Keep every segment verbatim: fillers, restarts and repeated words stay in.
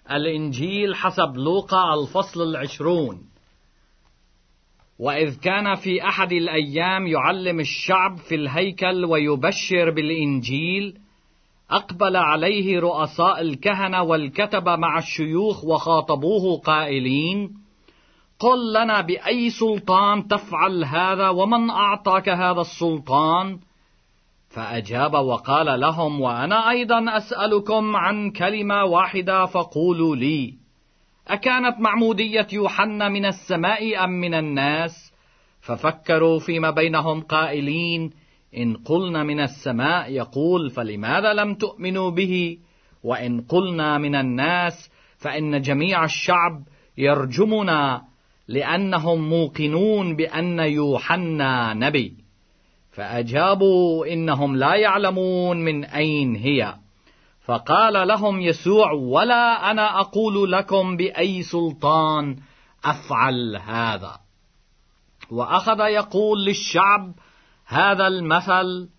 الإنجيل حسب لوقا الفصل العشرون. وإذ كان في أحد الأيام يعلم الشعب في الهيكل ويبشر بالإنجيل، أقبل عليه رؤساء الكهنة والكتبة مع الشيوخ وخاطبوه قائلين: قل لنا بأي سلطان تفعل هذا، ومن أعطاك هذا السلطان؟ فأجاب وقال لهم: وأنا أيضا أسألكم عن كلمة واحدة فقولوا لي، أكانت معمودية يوحنا من السماء أم من الناس؟ ففكروا فيما بينهم قائلين: إن قلنا من السماء يقول فلماذا لم تؤمنوا به؟ وإن قلنا من الناس فإن جميع الشعب يرجمنا، لأنهم موقنون بأن يوحنا نبي. فأجابوا: إنهم لا يعلمون من أين هي. فقال لهم يسوع: ولا أنا أقول لكم بأي سلطان أفعل هذا. وأخذ يقول للشعب هذا المثل: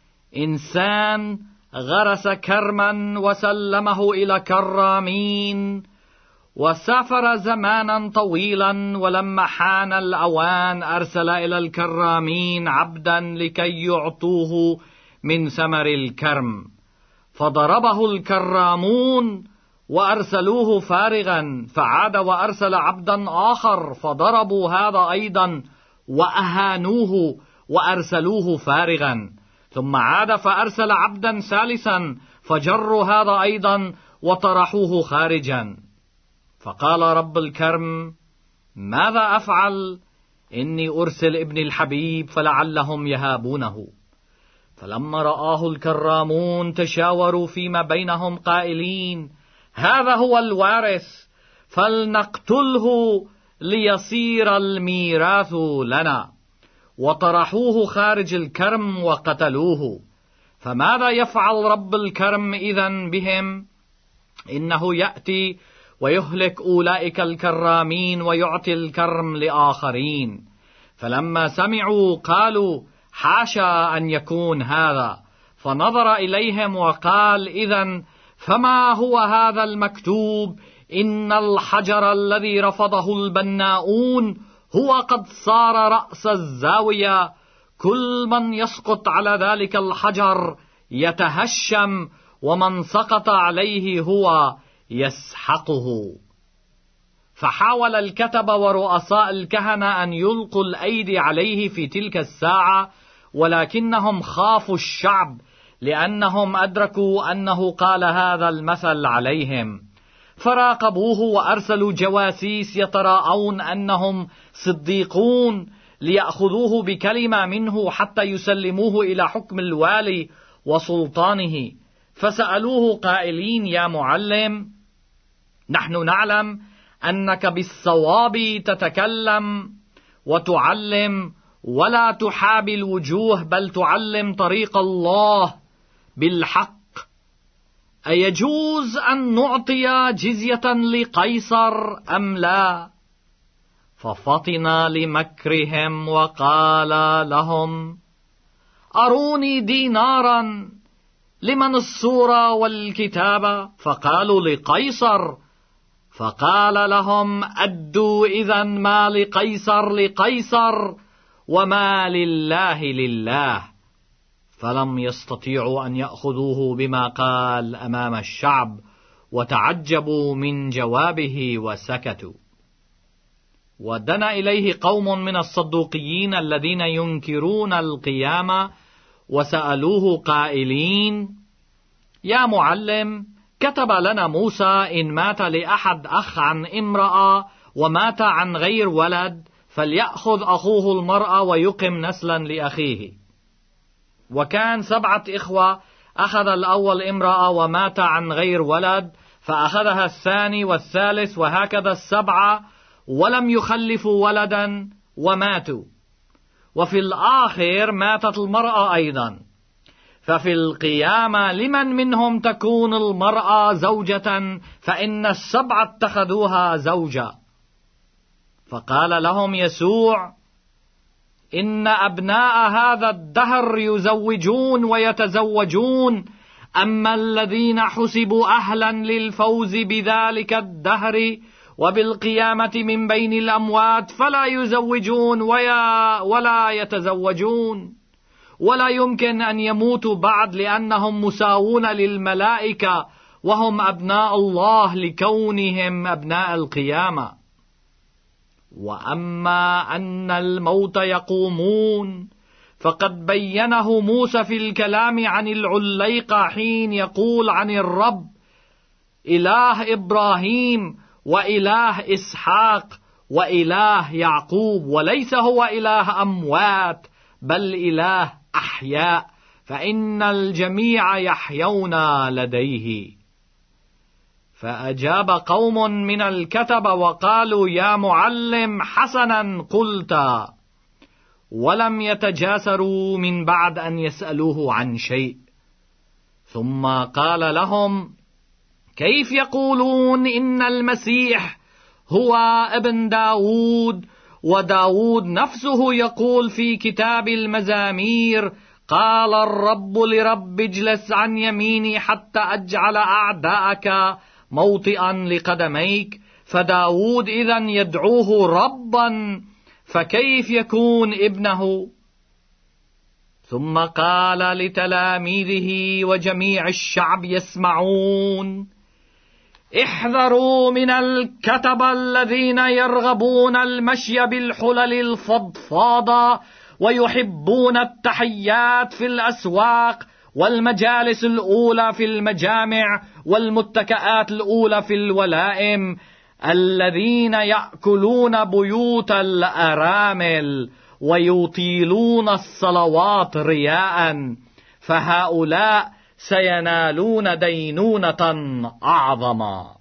إنسان غرس كرما وسلمه إلى كرامين، وسافر زمانا طويلا، ولما حان الأوان أرسل إلى الكرامين عبدا لكي يعطوه من ثمر الكرم، فضربه الكرامون وأرسلوه فارغا، فعاد وأرسل عبدا آخر فضربوا هذا أيضا وأهانوه وأرسلوه فارغا، ثم عاد فأرسل عبدا ثالثا فجروا هذا أيضا وطرحوه خارجا. فقال رب الكرم: ماذا أفعل؟ إني أرسل ابني الحبيب فلعلهم يهابونه. فلما رآه الكرامون تشاوروا فيما بينهم قائلين: هذا هو الوارث، فلنقتله ليصير الميراث لنا. وطرحوه خارج الكرم وقتلوه. فماذا يفعل رب الكرم إذن بهم؟ إنه يأتي ويهلك أولئك الكرامين ويعطي الكرم لآخرين. فلما سمعوا قالوا: حاشا أن يكون هذا. فنظر إليهم وقال: إذن فما هو هذا المكتوب؟ إن الحجر الذي رفضه البناؤون هو قد صار رأس الزاوية، كل من يسقط على ذلك الحجر يتهشم، ومن سقط عليه هو يسحقه. فحاول الكتبة ورؤساء الكهنة أن يلقوا الأيدي عليه في تلك الساعة، ولكنهم خافوا الشعب، لأنهم أدركوا أنه قال هذا المثل عليهم. فراقبوه وأرسلوا جواسيس يتراءون أنهم صديقون ليأخذوه بكلمة منه حتى يسلموه إلى حكم الوالي وسلطانه. فسألوه قائلين: يا معلم، نحن نعلم أنك بالصواب تتكلم وتعلم، ولا تحابي الوجوه، بل تعلم طريق الله بالحق. أيجوز أن نعطي جزية لقيصر أم لا؟ ففطن لمكرهم وقال لهم: أروني دينارا، لمن الصورة والكتابة؟ فقالوا: لقيصر. فقال لهم: أدوا إذن ما لقيصر لقيصر، وما لله لله. فلم يستطيعوا أن يأخذوه بما قال أمام الشعب، وتعجبوا من جوابه وسكتوا. ودنا إليه قوم من الصدوقيين الذين ينكرون القيامة، وسألوه قائلين: يا معلم، كتب لنا موسى إن مات لأحد أخ عن امرأة ومات عن غير ولد، فليأخذ أخوه المرأة ويقم نسلا لأخيه. وكان سبعة إخوة، أخذ الأول امرأة ومات عن غير ولد، فأخذها الثاني والثالث، وهكذا السبعة، ولم يخلفوا ولدا وماتوا. وفي الآخر ماتت المرأة أيضا. ففي القيامة لمن منهم تكون المرأة زوجة؟ فإن السبعة اتخذوها زوجة. فقال لهم يسوع: إن أبناء هذا الدهر يزوجون ويتزوجون، أما الذين حسبوا أهلا للفوز بذلك الدهر وبالقيامة من بين الأموات فلا يزوجون ويا ولا يتزوجون، ولا يمكن أن يموتوا بعد، لأنهم مساوون للملائكة وهم أبناء الله لكونهم أبناء القيامة. وأما أن الموت يقومون فقد بينه موسى في الكلام عن العليقة حين يقول عن الرب: إله إبراهيم وإله إسحاق وإله يعقوب، وليس هو إله أموات بل إله أحياء، فإن الجميع يحيون لديه. فأجاب قوم من الكتبة وقالوا: يا معلم، حسنا قلت، ولم يتجاسروا من بعد أن يسألوه عن شيء. ثم قال لهم: كيف يقولون إن المسيح هو ابن داود؟ وداود نفسه يقول في كتاب المزامير: قال الرب لرب اجلس عن يميني حتى أجعل أعداءك موطئا لقدميك. فداود إذن يدعوه ربا، فكيف يكون ابنه؟ ثم قال لتلاميذه وجميع الشعب يسمعون: احذروا من الكتبة الذين يرغبون المشي بالحلل الفضفاضة ويحبون التحيات في الأسواق والمجالس الأولى في المجامع والمتكئات الأولى في الولائم، الذين يأكلون بيوت الأرامل ويطيلون الصلوات رياء، فهؤلاء سينالون دينونة أعظم.